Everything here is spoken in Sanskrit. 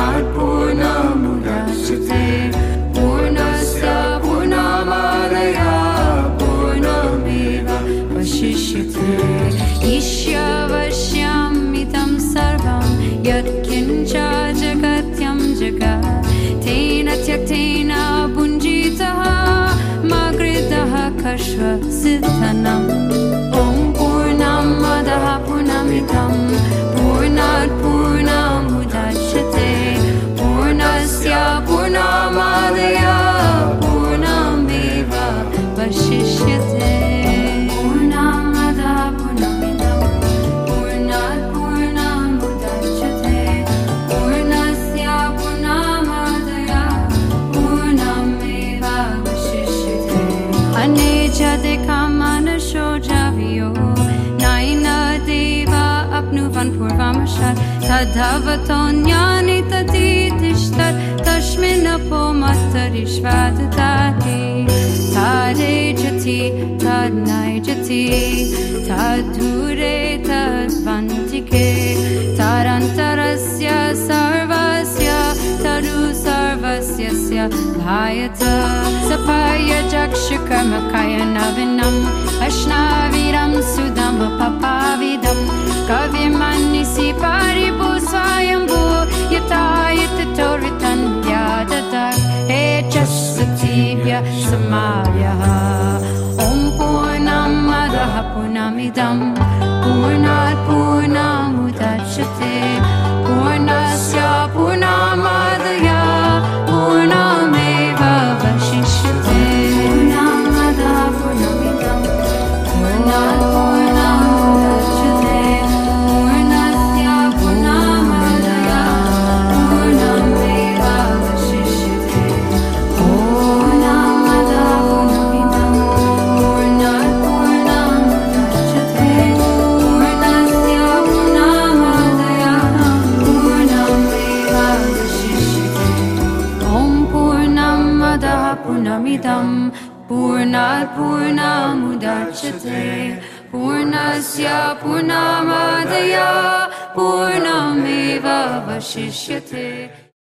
पूर्णात् पूर्णमुदच्यते पूर्णस्य पूर्णमादाय पूर्णमेवावशिष्यते ईश्वरस्यामिदं सर्वं यत्किञ्च जगत्यं जगत् तेन त्यक्तेन भुञ्जीतः मा कृतः कश्वसिद्धनम् ॐ पूर्णमदः पूर्णमिदं पूर्णात् पूर्णमुदच्यते पूर्णस्य पूर्णमादाय पूर्णमेवावशिष्यते पूर्णमदः पूर्णमिदं पूर्णात् पूर्णमुदच्यते पूर्णस्य पूर्णमादाय पूर्णमेवावशिष्यते अनेजदिकमनशो जावियो नैनदेवा अप्नुवन् पूर्वमशत् तदवतोऽन्यानि ततीतिष्ठत् तस्मिन्नपो मत्तरिष्वाददाति तदेजति तद्नैजति तद्धूरे तद्वन्तिके तदन्तरस्य सर्वस्य तदु सर्वस्य भायत सपयजक्षकर्मकयनविनम् अश्नावीरं सुदमपपाविदं कविमन्निसि परिभू स्वयंभू यथायततोरितन्व्याददत् हेचस्सतीभ्य समायः ॐ पूर्णमदः पूर्णमिदं पूर्णात् पूर्णमुदच्यते पूर्णस्य पूर्णमादाय पूर्णमेवावशिष्यते पूर्णमदः पूर्णमिदं पूर्णात् पूर्णमुदच्यते पूर्णस्य पूर्णमादाय पूर्णमेवावशिष्यते पूर्णमदः पूर्णमिदं पूर्णात् पूर्णमुदच्यते पूर्णस्य पूर्णमादाय पूर्णमेवावशिष्यते ॐ पूर्णमदः पूर्णमिदं पूर्णात् पूर्णमुदच्यते पूर्णस्य पूर्णमादाय पूर्णमेवावशिष्यते।